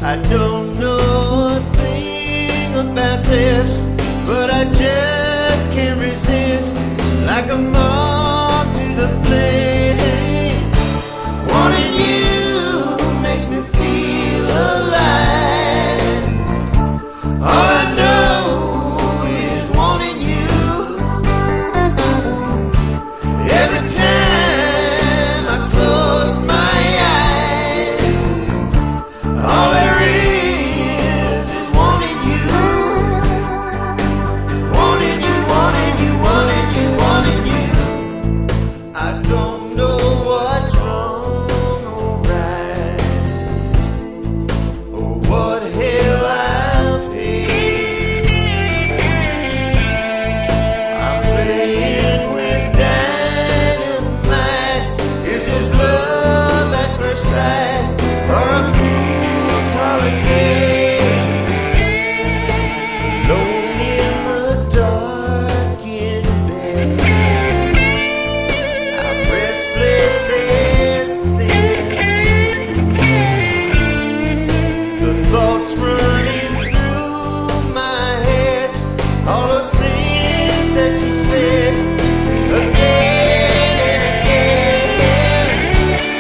I don't know a thing about this, but I just can't resist, like a moth to the flame.